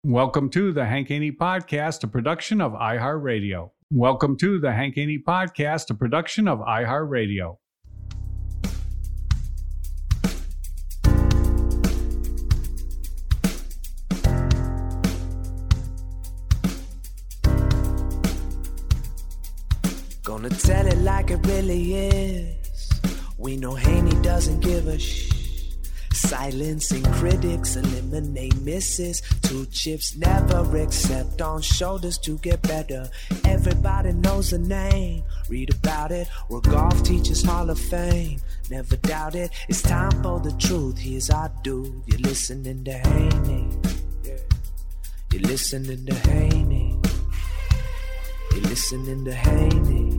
Welcome to the Hank Haney Podcast, a production of iHeartRadio. Welcome to the Hank Haney Podcast, a production of iHeartRadio. Gonna tell it like it really is. We know Haney doesn't give a Silencing critics, eliminate misses. 2 chips, never accept on shoulders to get better. Everybody knows the name, read about it. We're golf teachers, Hall of Fame. Never doubt it, it's time for the truth. Here's our due. You're listening to Haney. You're listening to Haney. You're listening to Haney.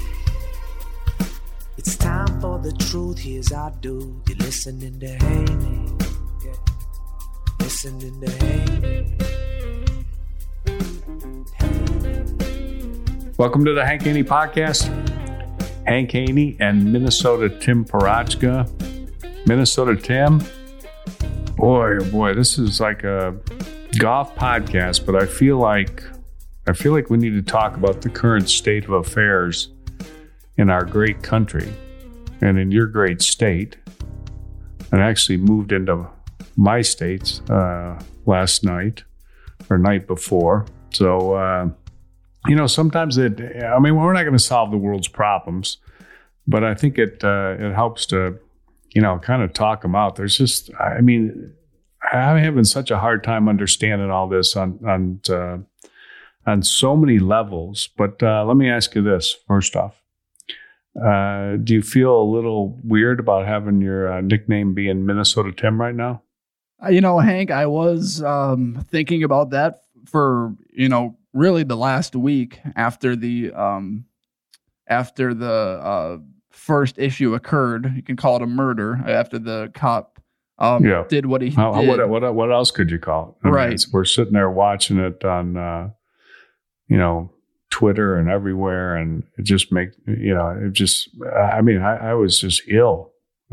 It's time for the truth, here's our due. You're listening to Haney. Yeah. Listening to Haney. Welcome to the Hank Haney Podcast. Hank Haney and Minnesota Tim Parochka. Minnesota Tim. Boy, oh boy, this is like a golf podcast, but I feel like we need to talk about the current state of affairs in our great country and in your great state. And actually moved into my states last night or night before. So, sometimes we're not going to solve the world's problems, but I think it helps to, kind of talk them out. There's just, I'm having such a hard time understanding all this on so many levels. But let me ask you this first off. Do you feel a little weird about having your nickname being Minnesota Tim right now? Hank, I was thinking about that for, really the last week after the first issue occurred. You can call it a murder after the cop did what he did. What else could you call it? Right. We're sitting there watching it on, Twitter and everywhere, and it just I was just ill.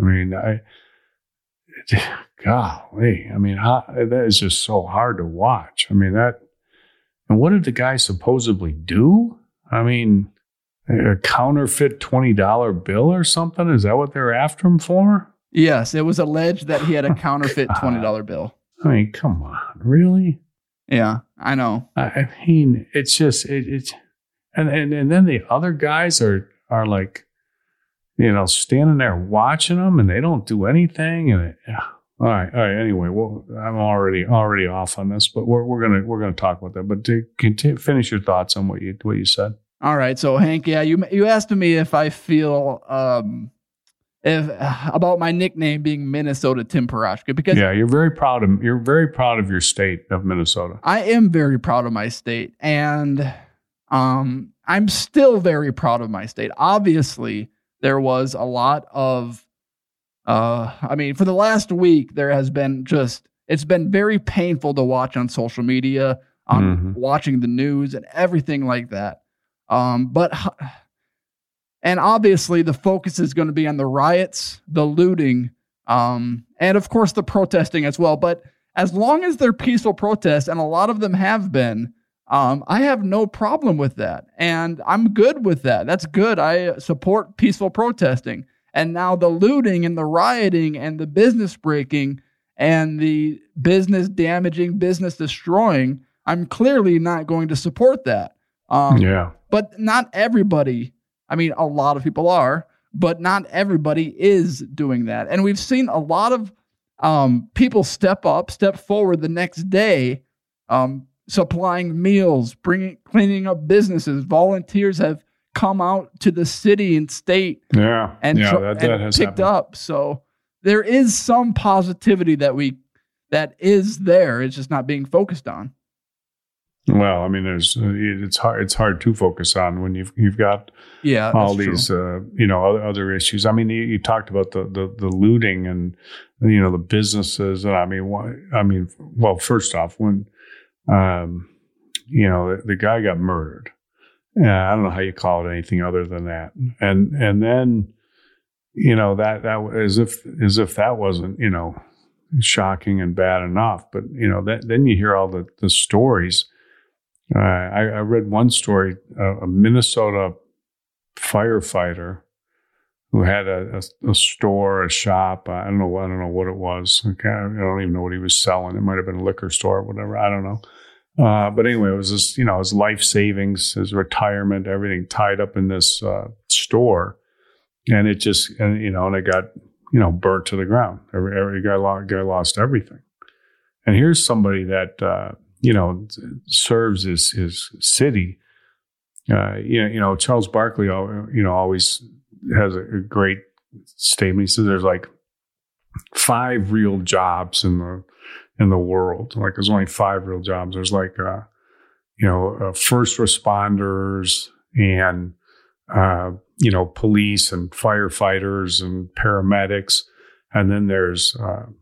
Golly, that is just so hard to watch. And what did the guy supposedly do? A counterfeit $20 bill or something? Is that what they're after him for? Yes, it was alleged that he had a counterfeit $20 bill. Come on, really? Yeah, I know. It's just and then the other guys are like, standing there watching them, and they don't do anything. And all right. Anyway, well, I'm already off on this, but we're gonna talk about that. But to finish your thoughts on what you said. All right. So Hank, yeah, you asked me if I feel about my nickname being Minnesota Tim Parochka, because you're very proud of your state of Minnesota. I am very proud of my state, and I'm still very proud of my state. Obviously, there was a lot of, for the last week, there has been it's been very painful to watch on social media, watching the news and everything like that. And obviously the focus is going to be on the riots, the looting, and of course the protesting as well. But as long as they're peaceful protests, and a lot of them have been, I have no problem with that. And I'm good with that. That's good. I support peaceful protesting. And now the looting and the rioting and the business breaking and the business damaging, business destroying, I'm clearly not going to support that. But not everybody, a lot of people are, but not everybody is doing that. And we've seen a lot of people step forward the next day, supplying meals, cleaning up businesses. Volunteers have come out to the city and state and has picked happened. Up. So there is some positivity that is there. It's just not being focused on. Well, it's hard to focus on when you've got all these other issues. You talked about the looting and the businesses, and well, first off, when the guy got murdered, I don't know how you call it anything other than that, and then that as if that wasn't shocking and bad enough. But, then you hear all the stories. I read one story, a Minnesota firefighter who had a store, a shop. I don't know what it was. Okay, I don't even know what he was selling. It might have been a liquor store or whatever. I don't know. But anyway, it was this, his life savings, his retirement, everything tied up in this store, and it just, and it got, burnt to the ground. Every guy lost everything. And here's somebody that serves his city. Charles Barkley, always has a great statement. He says there's like 5 real jobs in the world. Like there's only 5 real jobs. There's like, first responders and, police and firefighters and paramedics. And then there's,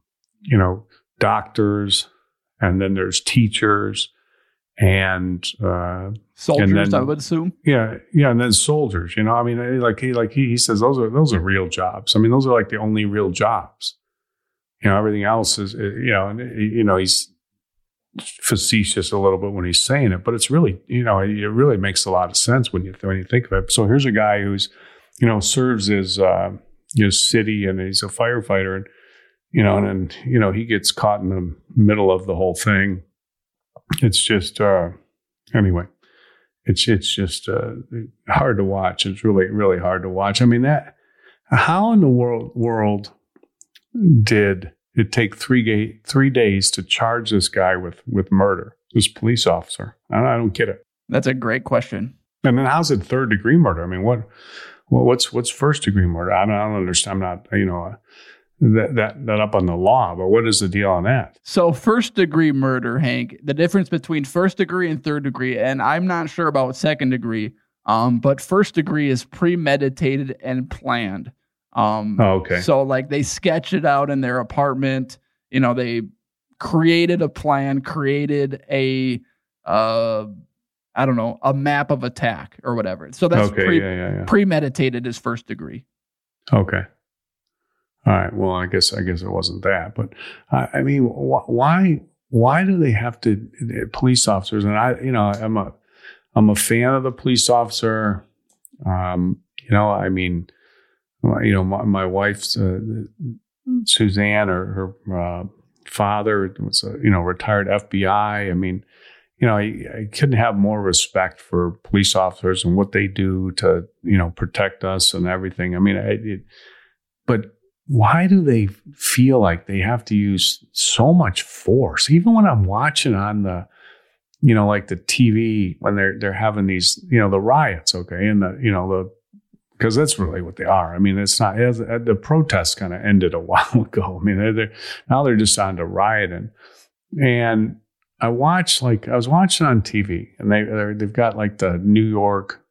doctors, and then there's teachers and, soldiers, and then, I would assume. Yeah. And then soldiers, he says, those are real jobs. I mean, those are like the only real jobs. Everything else is, he's facetious a little bit when he's saying it, but it's really, it really makes a lot of sense when you think of it. So here's a guy who's, serves his city, and he's a firefighter, and, and then, he gets caught in the middle of the whole thing. It's just, anyway, it's just hard to watch. It's really, really hard to watch. I mean, how in the world did it take 3 days to charge this guy with murder, this police officer? I don't get it. That's a great question. And then how's it 3rd degree murder? I mean, what's 1st degree murder? I don't understand. I'm not, that up on the law, but what is the deal on that? So 1st degree murder, Hank, the difference between 1st degree and 3rd degree, and I'm not sure about 2nd degree, but 1st degree is premeditated and planned. Okay. So like they sketched it out in their apartment, they created a plan, created a map of attack or whatever. So that's premeditated is 1st degree. Okay. All right. Well, I guess it wasn't that, but I mean, why do they have to, police officers? And I'm a fan of the police officer. I mean, my wife, Suzanne, or her father was a, retired FBI. I mean, I couldn't have more respect for police officers and what they do to, protect us and everything. I mean, but why do they feel like they have to use so much force? Even when I'm watching on the, like the TV when they're having these, the riots, okay, and because that's really what they are. I mean, it's not, the protests kind of ended a while ago. I mean, now they're just on to rioting. And I was watching on TV, and they've got like the New York,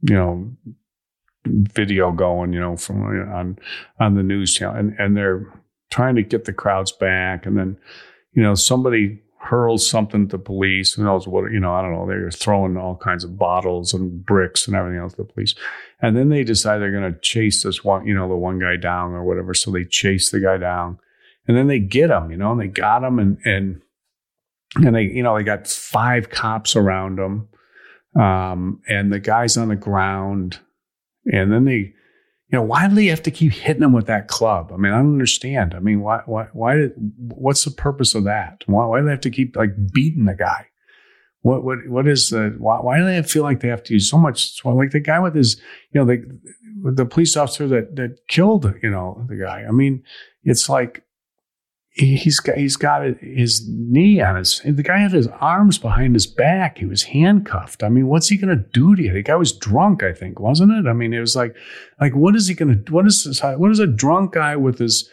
video going, from on the news channel, and they're trying to get the crowds back. And then, somebody hurls something to police. Who knows what, I don't know. They're throwing all kinds of bottles and bricks and everything else to the police. And then they decide they're going to chase this one, the one guy down or whatever. So they chase the guy down, and then they get him, and they got him, and they, they got 5 cops around him. And the guy's on the ground, and then they, why do they have to keep hitting him with that club? I mean, I don't understand. I mean, what's the purpose of that? Why do they have to keep like beating the guy? What is why do they feel like they have to use so much? Like the guy with his, the police officer that killed, the guy. I mean, it's like he's got his knee on the guy had his arms behind his back. He was handcuffed. I mean, what's he going to do to you? The guy was drunk, I think, wasn't it? I mean, it was like, what is he going to, what is a drunk guy with his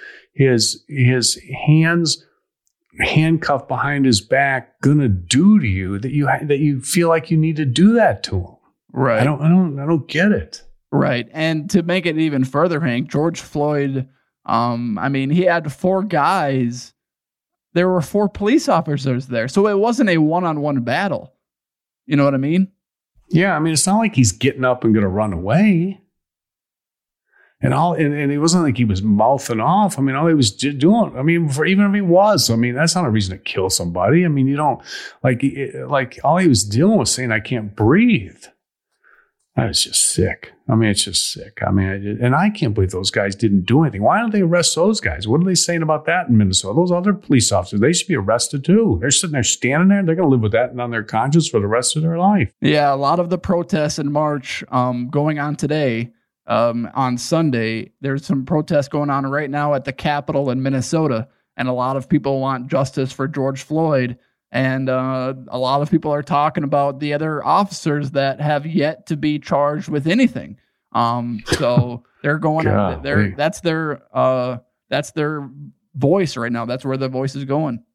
hands handcuffed behind his back going to do to you that you feel like you need to do that to him? Right. I don't get it. Right. And to make it even further, Hank, George Floyd, he had 4 guys. There were 4 police officers there. So it wasn't a one-on-one battle. You know what I mean? Yeah. I mean, it's not like he's getting up and going to run away. And it wasn't like he was mouthing off. I mean, all he was doing, even if he was, that's not a reason to kill somebody. I mean, you don't, like all he was doing was saying, I can't breathe. I was just sick. It's just sick. And I can't believe those guys didn't do anything. Why don't they arrest those guys? What are they saying about that in Minnesota? Those other police officers, they should be arrested too. They're sitting there standing there. They're going to live with that on their conscience for the rest of their life. Yeah, a lot of the protests and march going on today, on Sunday, there's some protests going on right now at the Capitol in Minnesota. And a lot of people want justice for George Floyd. And a lot of people are talking about the other officers that have yet to be charged with anything. So they're going. That's their voice right now. That's where the voice is going.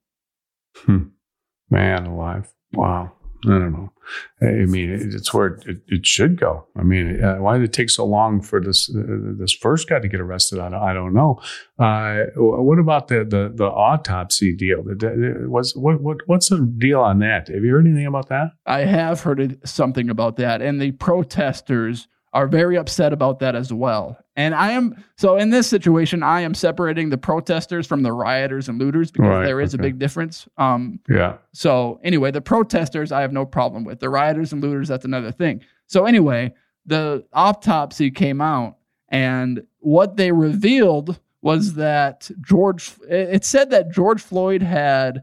Man alive! Wow. I don't know. It's where it should go. Why did it take so long for this first guy to get arrested? I don't know. What about the autopsy deal? What's the deal on that? Have you heard anything about that? I have heard something about that, and the protesters are very upset about that as well. And in this situation, I am separating the protesters from the rioters and looters because there is a big difference. So anyway, the protesters, I have no problem with. The rioters and looters, that's another thing. So anyway, the autopsy came out, and what they revealed was that it said that George Floyd had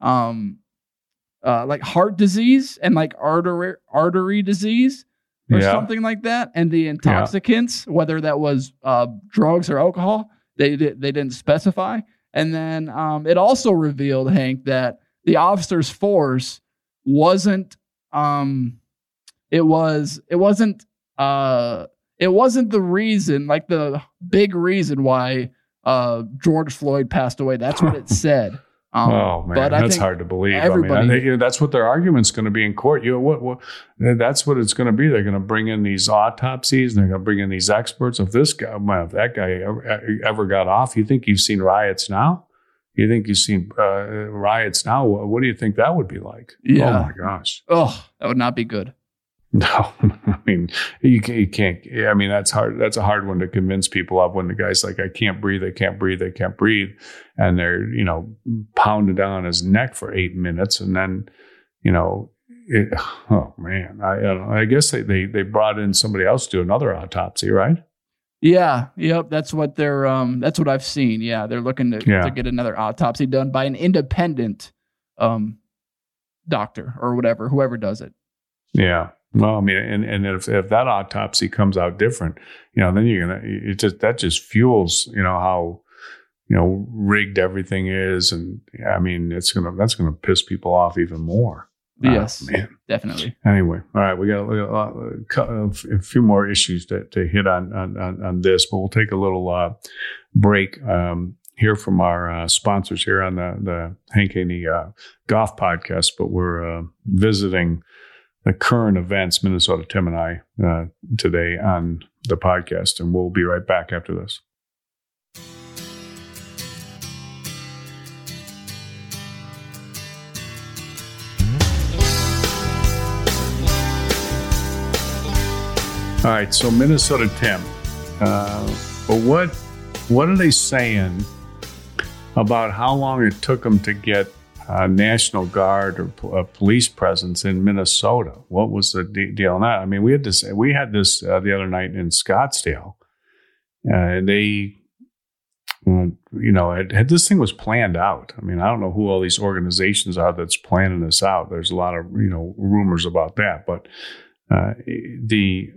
like heart disease and like artery disease. Or something like that, and the intoxicants, whether that was drugs or alcohol, they didn't specify. And then it also revealed, Hank, that the officer's force wasn't it wasn't the reason, like the big reason why George Floyd passed away. That's what it said. Oh man, but that's hard to believe. That's what their argument's going to be in court. That's what it's going to be. They're going to bring in these autopsies, and they're going to bring in these experts. If that guy ever got off, you think you've seen riots now? You think you've seen riots now? What do you think that would be like? Yeah. Oh my gosh. Oh, that would not be good. No, you can't. That's hard. That's a hard one to convince people of when the guy's like, I can't breathe, and they're pounding down his neck for 8 minutes, and then oh man, I guess they brought in somebody else to do another autopsy, right? Yeah, yep. That's what that's what I've seen. Yeah, they're looking to get another autopsy done by an independent doctor or whoever does it. Yeah. Well, and if that autopsy comes out different, then that just fuels, how, rigged everything is. And that's going to piss people off even more. Yes, definitely. Anyway. All right. We got a few more issues to hit on this, but we'll take a little break, hear from our sponsors here on the Hank Haney Golf Podcast, but we're visiting the current events, Minnesota Tim and I, today on the podcast. And we'll be right back after this. All right, so Minnesota Tim. But what are they saying about how long it took them to get National Guard or police presence in Minnesota? What was the deal on that? We had this the other night in Scottsdale. They, this thing was planned out. I don't know who all these organizations are that's planning this out. There's a lot of, rumors about that, but the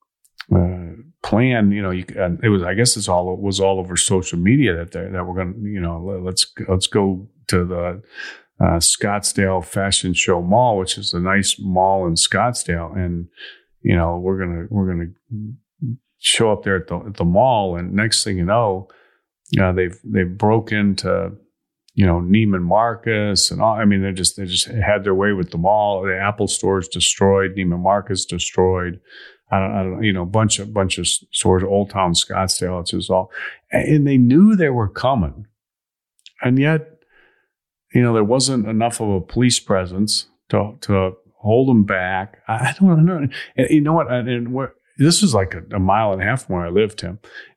plan, it was, I guess it was all over social media that we're going to, let's go to the Scottsdale Fashion Show Mall, which is a nice mall in Scottsdale, and we're gonna show up there at the mall, and next thing you know, they've broke into Neiman Marcus and all. They just had their way with the mall. The Apple store's destroyed, Neiman Marcus destroyed. I don't bunch of stores, Old Town Scottsdale. It's just all, and they knew they were coming, and yet, there wasn't enough of a police presence to hold them back. I don't know. And you know what? This was like a mile and a half from where I lived, Tim.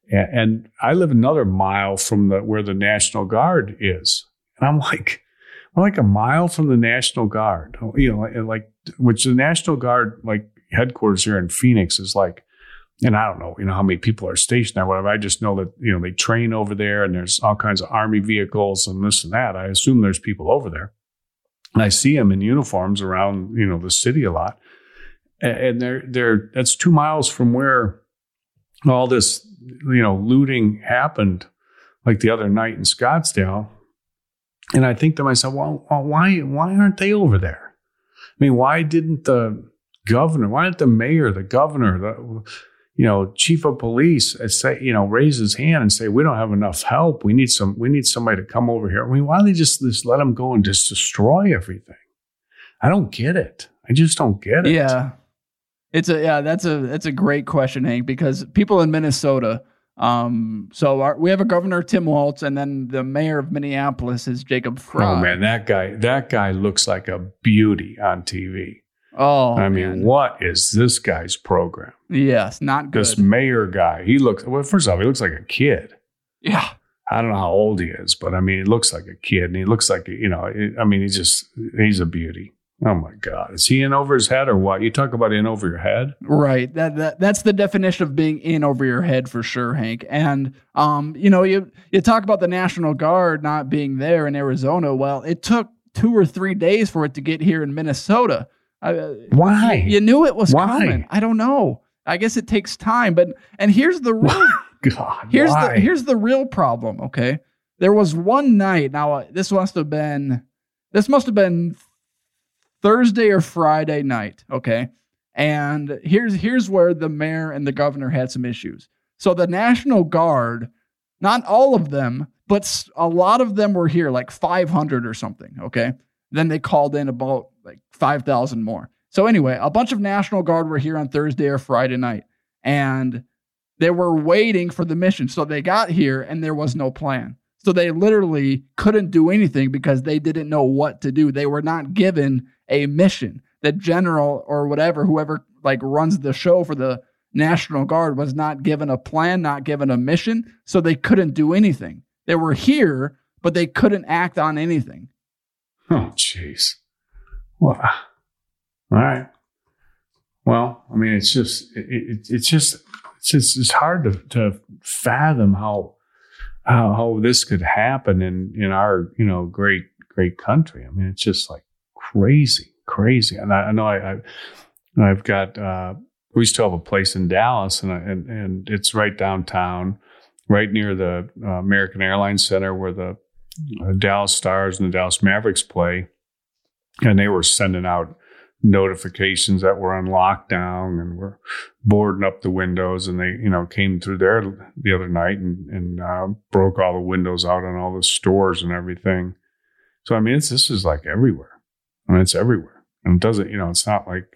And I live another mile from where the National Guard is. And I'm like a mile from the National Guard, like which the National Guard, like headquarters here in Phoenix is like, and I don't know, how many people are stationed there, whatever. I just know that, they train over there and there's all kinds of Army vehicles and this and that. I assume there's people over there. And I see them in uniforms around, the city a lot. And that's 2 miles from where all this, looting happened, like the other night in Scottsdale. And I think to myself, well, why aren't they over there? I mean, why didn't the governor, why didn't the mayor, the governor, the chief of police say, raise his hand and say, we don't have enough help. We need somebody to come over here. I mean, why don't they just let them go and just destroy everything? I don't get it. I just don't get it. Yeah. That's a great question, Hank, because people in Minnesota, we have a governor, Tim Walz, and then the mayor of Minneapolis is Jacob Fry. Oh man, that guy looks like a beauty on TV. Oh, I mean, what is this guy's program? Yes, not good. This mayor guy, first off, he looks like a kid. Yeah. I don't know how old he is, but I mean, he looks like a kid and he looks like, he's a beauty. Oh my God. Is he in over his head or what? You talk about in over your head? Right. That's the definition of being in over your head for sure, Hank. And, you talk about the National Guard not being there in Arizona. Well, it took 2 or 3 days for it to get here in Minnesota. Why? You knew it was coming. I don't know. I guess it takes time, and here's the real God. Here's the real problem. Okay, there was one night. Now this must have been Thursday or Friday night. Okay, and here's where the mayor and the governor had some issues. So the National Guard, not all of them, but a lot of them were here, like 500 or something. Okay, then they called in about like 5,000 more. So anyway, a bunch of National Guard were here on Thursday or Friday night, and they were waiting for the mission. So they got here, and there was no plan. So they literally couldn't do anything because they didn't know what to do. They were not given a mission. The general or whoever like runs the show for the National Guard was not given a plan, not given a mission. So they couldn't do anything. They were here, but they couldn't act on anything. Oh, jeez. Well, all right. Well, I mean, it's hard to fathom how this could happen in our great country. I mean, it's just like crazy. And I know I've got we still have a place in Dallas, and it's right downtown, right near the American Airlines Center where the Dallas Stars and the Dallas Mavericks play. And they were sending out notifications that we're on lockdown and we're boarding up the windows. And they, came through there the other night and broke all the windows out on all the stores and everything. So, I mean, this is like everywhere. I mean, it's everywhere. And it doesn't, it's not like,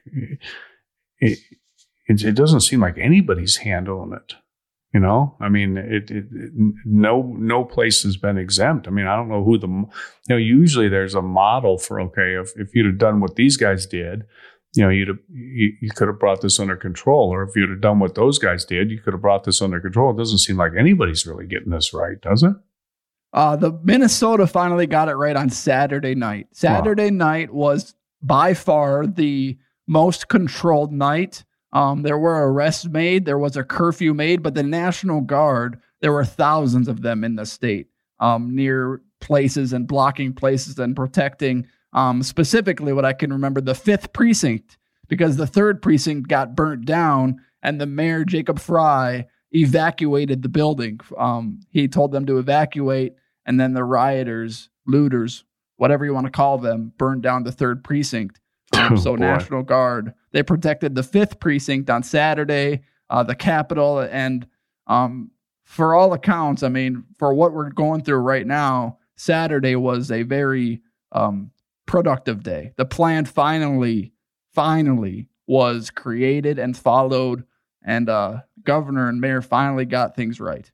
it doesn't seem like anybody's handling it. I mean, no place has been exempt. I mean, I don't know who usually there's a model for, okay, if you'd have done what these guys did, you could have brought this under control. Or if you'd have done what those guys did, you could have brought this under control. It doesn't seem like anybody's really getting this right, does it? The Minnesota finally got it right on Saturday night. Saturday night was by far the most controlled night. There were arrests made, there was a curfew made, but the National Guard, there were thousands of them in the state, near places and blocking places and protecting, specifically what I can remember, the 5th precinct, because the 3rd precinct got burnt down and the mayor, Jacob Fry, evacuated the building. He told them to evacuate, and then the rioters, looters, whatever you want to call them, burned down the 3rd precinct. National Guard, they protected the 5th precinct on Saturday, the Capitol, and for all accounts, I mean, for what we're going through right now, Saturday was a very productive day. The plan finally was created and followed, and governor and mayor finally got things right.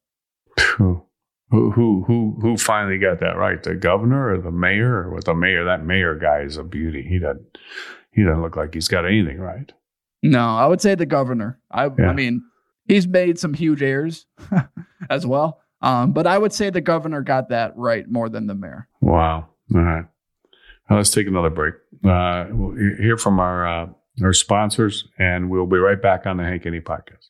Who finally got that right? The governor or the mayor? Or with the mayor, that mayor guy is a beauty. He doesn't look like he's got anything right. No, I would say the governor. I mean, He's made some huge errors as well. But I would say the governor got that right more than the mayor. Wow. All right. Well, let's take another break. We'll hear from our sponsors, and we'll be right back on the Hank Haney Podcast.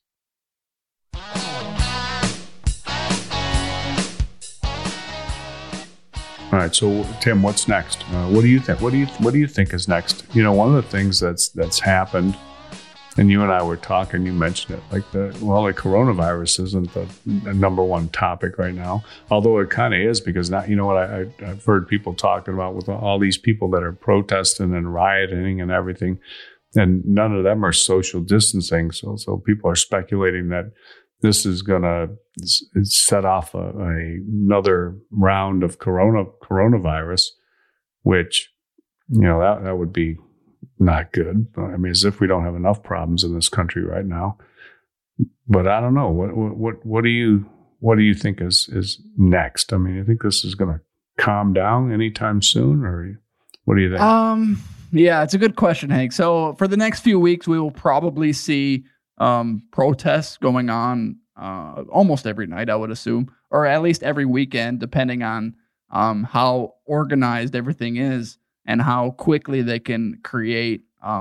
All right, so Tim, what's next? What do you think? What do you think is next? One of the things that's happened, and you and I were talking. You mentioned it, like the coronavirus isn't the number one topic right now, although it kind of is, because now I've heard people talking about with all these people that are protesting and rioting and everything, and none of them are social distancing. So people are speculating that this is going to set off another round of coronavirus, which, that would be not good. I mean, as if we don't have enough problems in this country right now. But I don't know. What do you think is next? I mean, you think this is going to calm down anytime soon, or what do you think? Yeah, it's a good question, Hank. So for the next few weeks, we will probably see protests going on almost every night, I would assume, or at least every weekend, depending on how organized everything is and how quickly they can create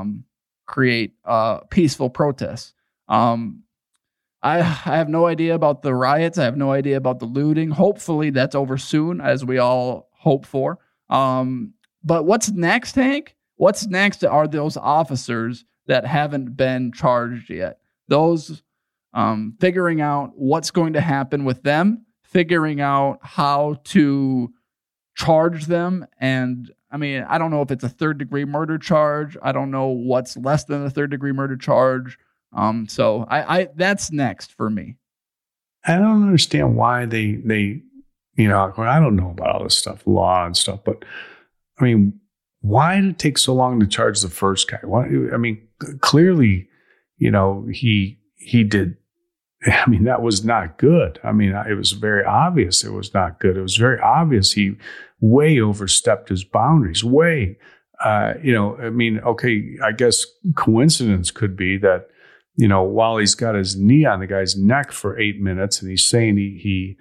peaceful protests. I have no idea about the riots. I have no idea about the looting. Hopefully that's over soon, as we all hope for. But what's next, Hank? What's next are those officers that haven't been charged yet. Those figuring out what's going to happen with them, figuring out how to charge them. And I mean, I don't know if it's a third-degree murder charge. I don't know what's less than a third-degree murder charge. So I that's next for me. I don't understand why they I don't know about all this stuff, law and stuff, but I mean, why did it take so long to charge the first guy? Why? I mean, clearly, he did. I mean, that was not good. I mean, it was very obvious it was not good. It was very obvious he way overstepped his boundaries. Way, I mean, okay, I guess coincidence could be that, while he's got his knee on the guy's neck for 8 minutes and he's saying he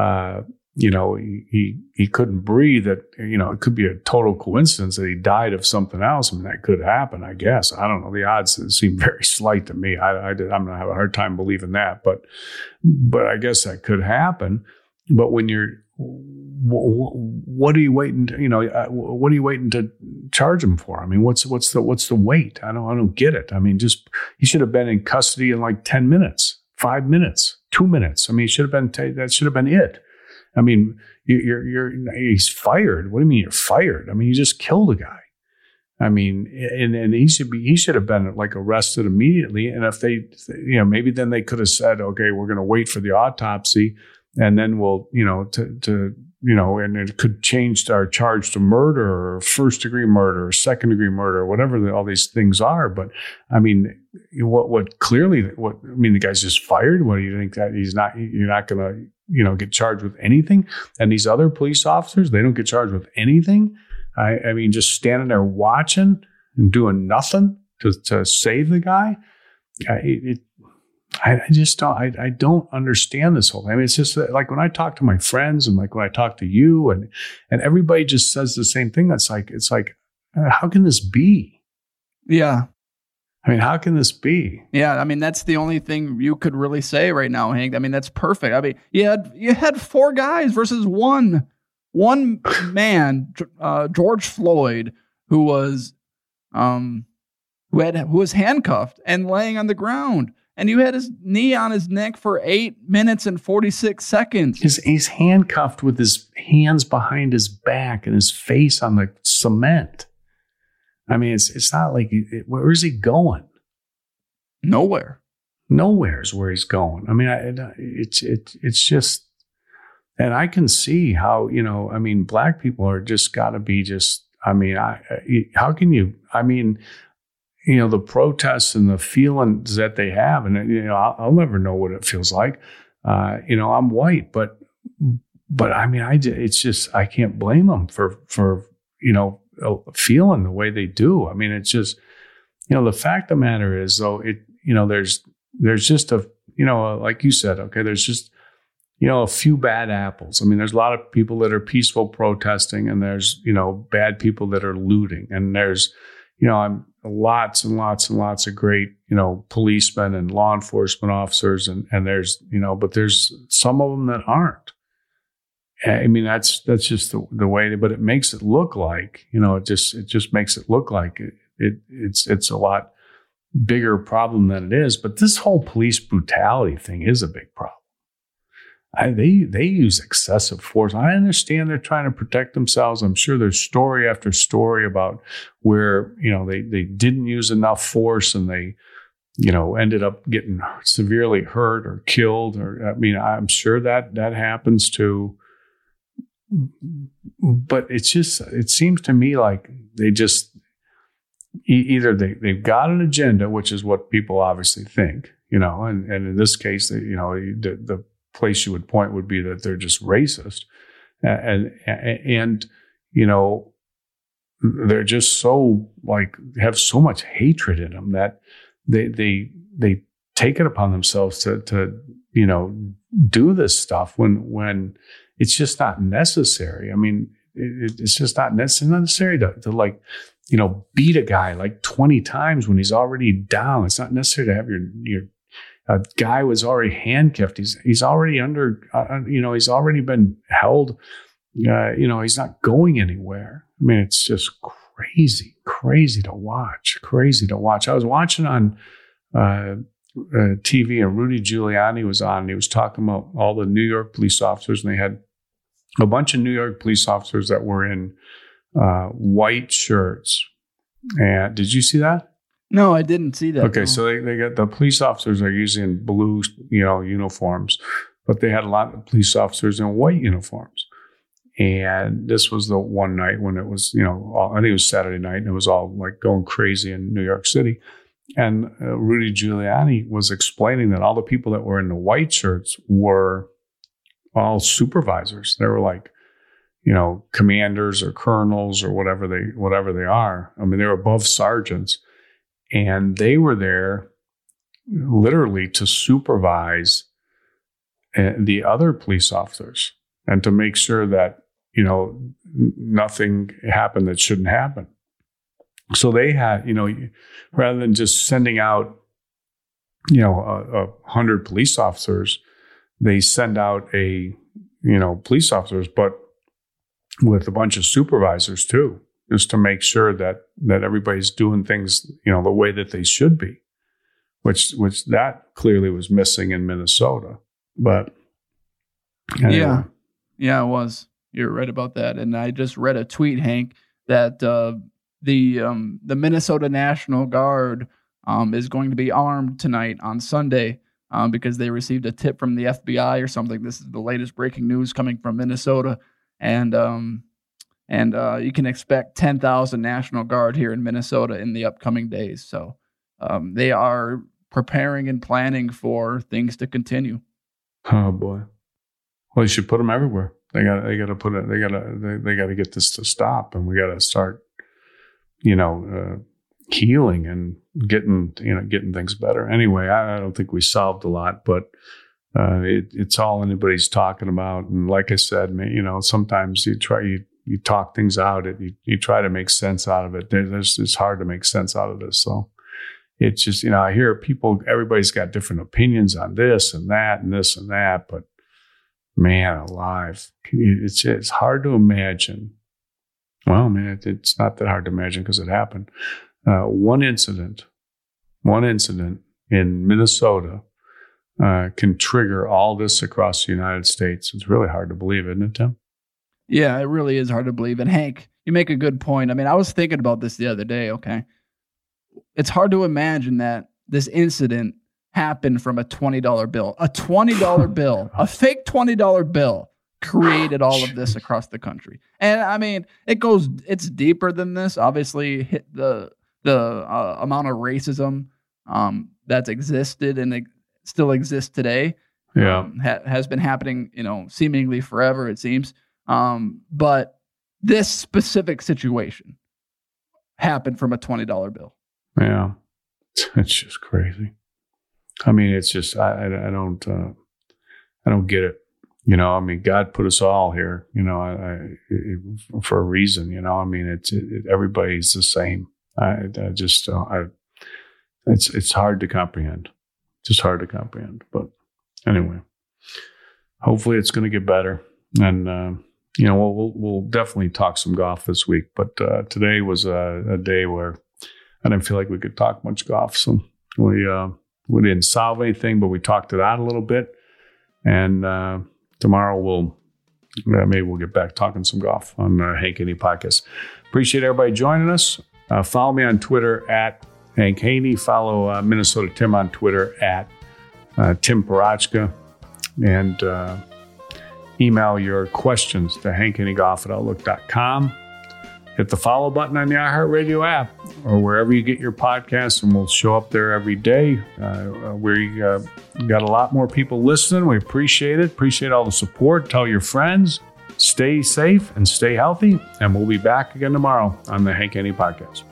couldn't breathe, that, it could be a total coincidence that he died of something else. I mean, that could happen, I guess. I don't know. The odds seem very slight to me. I'm going to have a hard time believing that, but I guess that could happen. But when what are you waiting to, what are you waiting to charge him for? I mean, what's the wait? I don't get it. I mean, he should have been in custody in like 10 minutes, 5 minutes, 2 minutes. I mean, that should have been it. I mean, he's fired. What do you mean you're fired? I mean, you just killed a guy. I mean, and he should have been like arrested immediately. And if they, maybe then they could have said, okay, we're going to wait for the autopsy, and then we'll, and it could change our charge to murder or first-degree murder or second-degree murder or whatever all these things are. But I mean, the guy's just fired. What do you think that you're not going to, get charged with anything? And these other police officers, they don't get charged with anything. I mean, just standing there watching and doing nothing to save the guy. I don't understand this whole thing. I mean, it's just like when I talk to my friends and like when I talk to you and everybody just says the same thing. It's like, how can this be? Yeah. I mean, how can this be? Yeah. I mean, that's the only thing you could really say right now, Hank. I mean, that's perfect. I mean, you had 4 guys versus one man, George Floyd, who was handcuffed and laying on the ground. And you had his knee on his neck for 8 minutes and 46 seconds. He's handcuffed with his hands behind his back and his face on the cement. I mean, it's not like, where is he going? Nowhere. Nowhere is where he's going. I mean, it's just, and I can see how, I mean, black people are just got to be just, I mean, how can you, I mean, the protests and the feelings that they have, and I'll never know what it feels like. I'm white, but I mean, it's just, I can't blame them for feeling the way they do. I mean, it's just, the fact of the matter is, though, there's just like you said, okay, there's just, a few bad apples. I mean, there's a lot of people that are peaceful protesting, and there's, bad people that are looting. And there's, lots and lots and lots of great, policemen and law enforcement officers. And there's, but there's some of them that aren't. I mean, that's just the way, but it makes it look like, it just makes it look like it's a lot bigger problem than it is. But this whole police brutality thing is a big problem. They use excessive force. I understand they're trying to protect themselves. I'm sure there's story after story about where, they didn't use enough force and they, ended up getting severely hurt or killed. I'm sure that happens too. But it seems to me like they just either they've got an agenda, which is what people obviously think, and in this case, the place you would point would be that they're just racist, and they're just so have so much hatred in them that they take it upon themselves to do this stuff when it's just not necessary. I mean, it's just not necessary to beat a guy 20 times when he's already down. It's not necessary to have your a guy was already handcuffed. He's already under, he's already been held. He's not going anywhere. I mean, it's just crazy to watch. I was watching on TV, and Rudy Giuliani was on, and he was talking about all the New York police officers, and they had a bunch of New York police officers that were in white shirts. And did you see that? No, I didn't see that. Okay, no. so they got the police officers are usually in blue, uniforms, but they had a lot of police officers in white uniforms. And this was the one night when it was, I think it was Saturday night, and it was all going crazy in New York City. And Rudy Giuliani was explaining that all the people that were in the white shirts were all supervisors. They were commanders or colonels or whatever they are. I mean, they were above sergeants. And they were there literally to supervise the other police officers and to make sure that, nothing happened that shouldn't happen. So they had, rather than just sending out, 100 police officers, they send out police officers, but with a bunch of supervisors too. Just to make sure that everybody's doing things, the way that they should be, which that clearly was missing in Minnesota. But anyway. Yeah, it was. You're right about that. And I just read a tweet, Hank, that the Minnesota National Guard is going to be armed tonight on Sunday because they received a tip from the FBI or something. This is the latest breaking news coming from Minnesota, and you can expect 10,000 National Guard here in Minnesota in the upcoming days. So they are preparing and planning for things to continue. Oh boy! Well, you should put them everywhere. They got to put it. They got to get this to stop, and we got to start, healing and getting things better. Anyway, I don't think we solved a lot, but it's all anybody's talking about. And like I said, sometimes you talk things out. You try to make sense out of it. It's hard to make sense out of this. So it's just, I hear people, everybody's got different opinions on this and that and this and that, but man alive, it's hard to imagine. Well, man, it's not that hard to imagine because it happened. One incident in Minnesota can trigger all this across the United States. It's really hard to believe, isn't it, Tim? Yeah, it really is hard to believe. And Hank, you make a good point. I mean, I was thinking about this the other day, okay? It's hard to imagine that this incident happened from a $20 bill. A $20 bill, a fake $20 bill created all of this across the country. And I mean, it's deeper than this. Obviously, hit the amount of racism that's existed and it still exists today. Yeah, has been happening, seemingly forever, it seems. But this specific situation happened from a $20 bill. Yeah, it's just crazy. I mean, it's just I don't get it. You know, I mean, God put us all here. You know, for a reason. You know, I mean, everybody's the same. It's hard to comprehend. Just hard to comprehend. But anyway, hopefully it's going to get better. And you know, we'll definitely talk some golf this week. But today was a day where I didn't feel like we could talk much golf, so we didn't solve anything, but we talked it out a little bit. And tomorrow maybe we'll get back talking some golf on Hank Haney Podcast. Appreciate everybody joining us. Follow me on Twitter at Hank Haney. Follow Minnesota Tim on Twitter at Tim Parachka. And email your questions to hankhanneygolf@outlook.com. Hit the follow button on the iHeartRadio app or wherever you get your podcasts, and we'll show up there every day. We got a lot more people listening. We appreciate it. Appreciate all the support. Tell your friends. Stay safe and stay healthy. And we'll be back again tomorrow on the Hank Haney Podcast.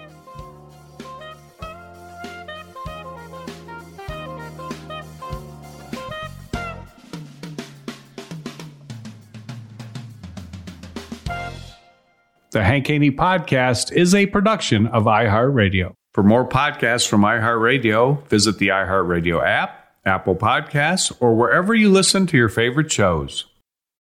The Hank Haney Podcast is a production of iHeartRadio. For more podcasts from iHeartRadio, visit the iHeartRadio app, Apple Podcasts, or wherever you listen to your favorite shows.